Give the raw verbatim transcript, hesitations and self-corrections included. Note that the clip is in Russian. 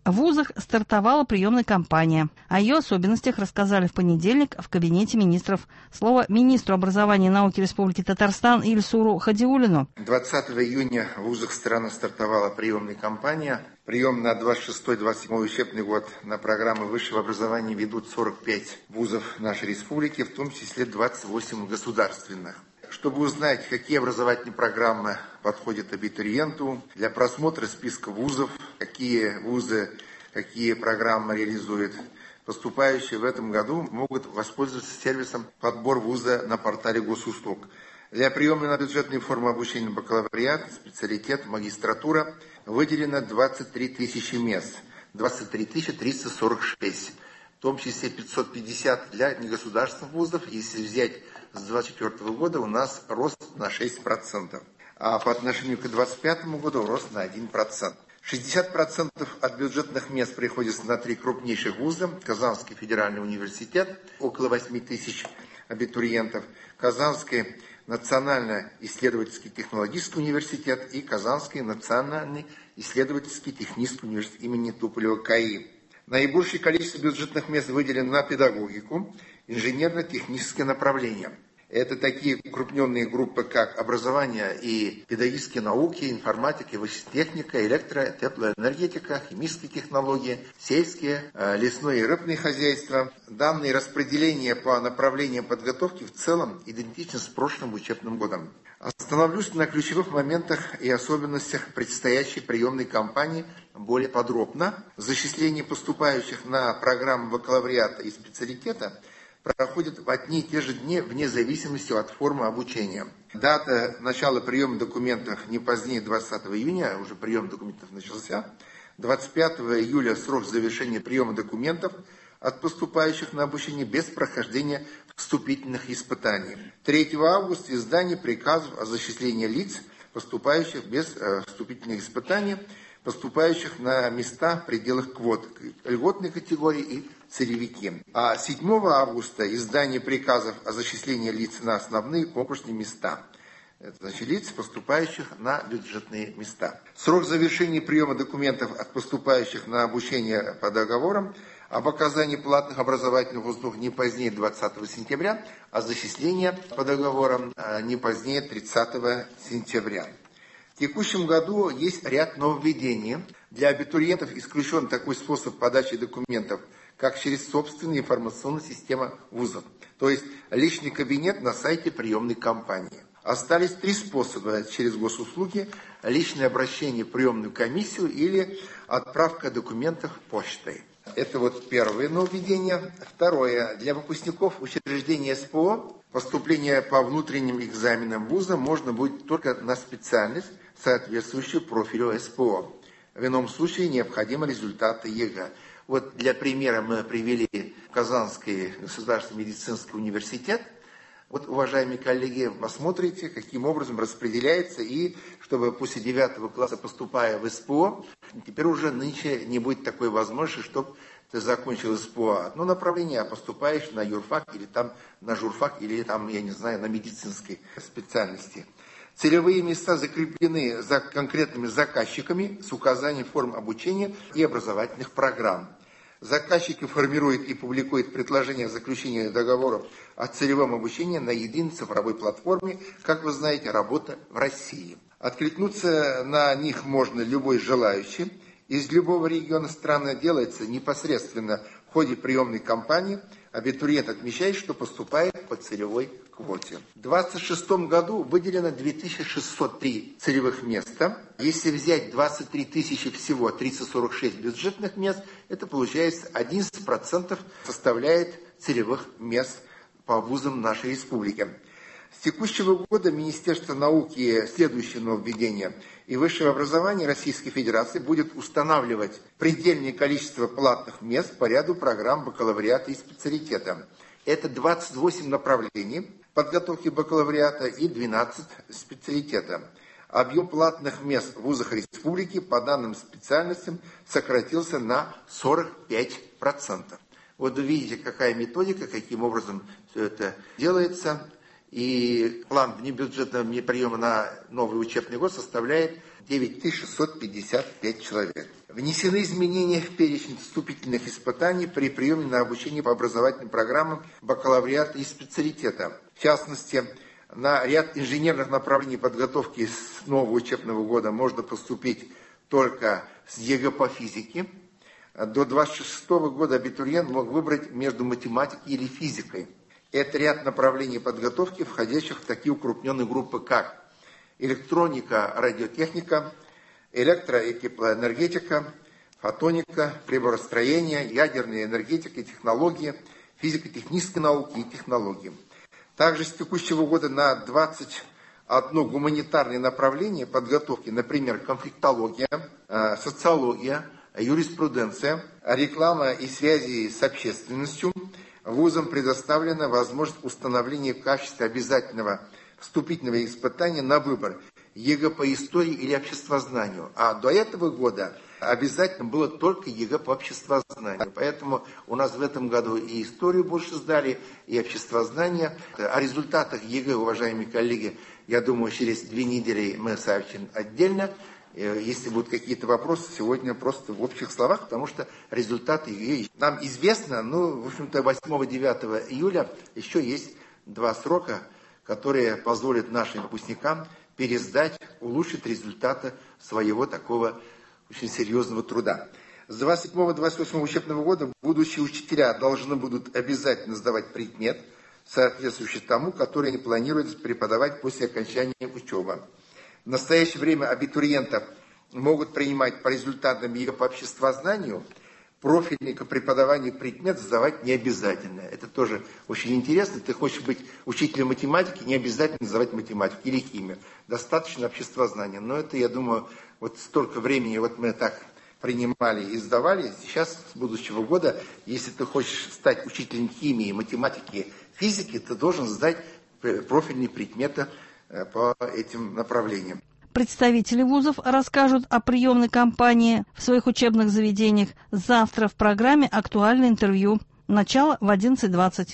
В вузах стартовала приемная кампания. О ее особенностях рассказали в понедельник в кабинете министров. Слово министру образования и науки Республики Татарстан Ильсуру Хадиуллину. двадцатого июня в вузах страны стартовала приемная кампания. Прием на двадцать шестой — двадцать седьмой учебный год на программы высшего образования ведут сорок пять вузов нашей республики, в том числе двадцать восемь государственных. Чтобы узнать, какие образовательные программы подходят абитуриенту, для просмотра списка вузов, какие вузы, какие программы реализуют поступающие в этом году, могут воспользоваться сервисом «Подбор вуза» на портале госуслуг. Для приема на бюджетные формы обучения бакалавриат, специалитет, магистратура выделено двадцать три тысячи мест, двадцать три тысячи триста сорок шесть, в том числе пятьсот пятьдесят для негосударственных вузов. Если взять с двадцать четвёртого года, у нас рост на шесть процентов, а по отношению к двадцать пятому году рост на один процент. шестьдесят процентов от бюджетных мест приходится на три крупнейших вуза: Казанский федеральный университет, около восемь тысяч абитуриентов, Казанский национально-исследовательский технологический университет и Казанский национальный исследовательский технический университет имени Туполева-Каи. Наибольшее количество бюджетных мест выделено на педагогику, инженерно-технические направления. Это такие укрупненные группы, как образование и педагогические науки, информатика и вычислительная, электро- и теплоэнергетика, химические технологии, сельские, лесное и рыбное хозяйство. Данные распределения по направлениям подготовки в целом идентичны с прошлым учебным годом. Остановлюсь на ключевых моментах и особенностях предстоящей приемной кампании более подробно. Зачисление поступающих на программы бакалавриата и специалитета проходит в одни и те же дни вне зависимости от формы обучения. Дата начала приема документов не позднее двадцатого июня, уже прием документов начался. двадцать пятого июля срок завершения приема документов от поступающих на обучение без прохождения вступительных испытаний. третьего августа издание приказов о зачислении лиц, поступающих без э, вступительных испытаний, поступающих на места в пределах квот, льготной категории и целевики. А седьмого августа издание приказов о зачислении лиц на основные конкурсные места. Это значит лиц, поступающих на бюджетные места. Срок завершения приема документов от поступающих на обучение по договорам об оказании платных образовательных услуг не позднее двадцатого сентября, а зачисление по договорам не позднее тридцатого сентября. В текущем году есть ряд нововведений. Для абитуриентов исключен такой способ подачи документов, как через собственную информационную систему вузов, то есть личный кабинет на сайте приемной кампании. Остались три способа: через госуслуги, личное обращение в приемную комиссию или отправка документов почтой. Это вот первое нововведение. Второе. Для выпускников учреждения СПО поступление по внутренним экзаменам вуза можно будет только на специальность, соответствующую профилю СПО. В ином случае необходимы результаты ЕГЭ. Вот для примера мы привели Казанский государственный медицинский университет. Вот, уважаемые коллеги, посмотрите, каким образом распределяется, и чтобы после девятого класса, поступая в СПО, теперь уже нынче не будет такой возможности, чтобы ты закончил СПО одно направление, а поступаешь на юрфак или там на журфак, или там, я не знаю, на медицинской специальности. Целевые места закреплены за конкретными заказчиками с указанием форм обучения и образовательных программ. Заказчики формируют и публикуют предложения о заключении договоров о целевом обучении на единой цифровой платформе, как вы знаете, «Работа в России». Откликнуться на них можно любой желающий. Из любого региона страны делается непосредственно в ходе приемной кампании. Абитуриент отмечает, что поступает по целевой квоте. В две тысячи двадцать шестом году выделено две тысячи шестьсот три целевых места. Если взять двадцать три тысячи всего, триста сорок шесть бюджетных мест, это получается одиннадцать процентов составляет целевых мест по вузам нашей республики. С текущего года Министерство науки, следующее нововведение, и высшего образования Российской Федерации будет устанавливать предельное количество платных мест по ряду программ бакалавриата и специалитета. Это двадцать восемь направлений подготовки бакалавриата и двенадцать специалитета. Объем платных мест в вузах республики по данным специальностям сократился на сорок пять процентов. Вот увидите, какая методика, каким образом все это делается. И план внебюджетного приема на новый учебный год составляет девять тысяч шестьсот пятьдесят пять человек. Внесены изменения в перечень вступительных испытаний при приеме на обучение по образовательным программам бакалавриата и специалитета. В частности, на ряд инженерных направлений подготовки с нового учебного года можно поступить только с ЕГЭ по физике. До двадцать шестого года абитуриент мог выбрать между математикой или физикой. Это ряд направлений подготовки, входящих в такие укрупненные группы, как электроника, радиотехника, электро- и теплоэнергетика, фотоника, приборостроение, ядерная энергетика и технологии, физико-технические науки и технологии. Также с текущего года на двадцать одно гуманитарное направление подготовки, например, конфликтология, социология, юриспруденция, реклама и связи с общественностью, вузам предоставлена возможность установления в качестве обязательного вступительного испытания на выбор ЕГЭ по истории или обществознанию. А до этого года обязательно было только ЕГЭ по обществознанию. Поэтому у нас в этом году и историю больше сдали, и обществознание. О результатах ЕГЭ, уважаемые коллеги, я думаю, через две недели мы сообщим отдельно. Если будут какие-то вопросы, сегодня просто в общих словах, потому что результаты ЕГЭ нам известно. Ну, в общем-то, восьмого-девятого июля еще есть два срока, которые позволят нашим выпускникам пересдать, улучшить результаты своего такого очень серьезного труда. С двадцать седьмого — двадцать восьмого учебного года будущие учителя должны будут обязательно сдавать предмет, соответствующий тому, который они планируют преподавать после окончания учебы. В настоящее время абитуриентов могут принимать по результатам ЕГЭ по обществознанию. Профильный к преподаванию предмет сдавать не обязательно. Это тоже очень интересно. Ты хочешь быть учителем математики, не обязательно сдавать математику или химию. Достаточно обществознания. Но это, я думаю, вот столько времени вот мы так принимали и сдавали. Сейчас, с будущего года, если ты хочешь стать учителем химии, математики, физики, ты должен сдать профильные предметы по этим направлениям. Представители вузов расскажут о приемной кампании в своих учебных заведениях завтра в программе «Актуальное интервью». Начало в одиннадцать двадцать.